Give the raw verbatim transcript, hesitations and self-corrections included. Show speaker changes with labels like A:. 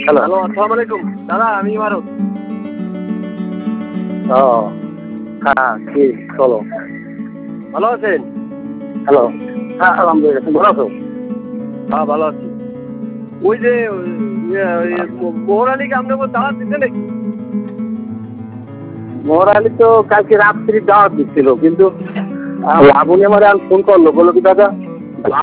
A: Hello
B: hello, আসসালামু আলাইকুম দাদা, আমি ইমারত।
A: ও হ্যাঁ কি চলো
B: ভালো আছেন?
A: হ্যালো হ্যাঁ আলহামদুলিল্লাহ তুমি ভালো আছো?
B: হ্যাঁ ভালো আছি। ওই যে মোহর আলীকে আপনার দাওয়াত দিতে নাকি?
A: মোহর আলী তো কালকে রাত্রি দাওয়াত দিচ্ছিল, কিন্তু লাবণী আমার ফোন করলো, বললো কি দাদা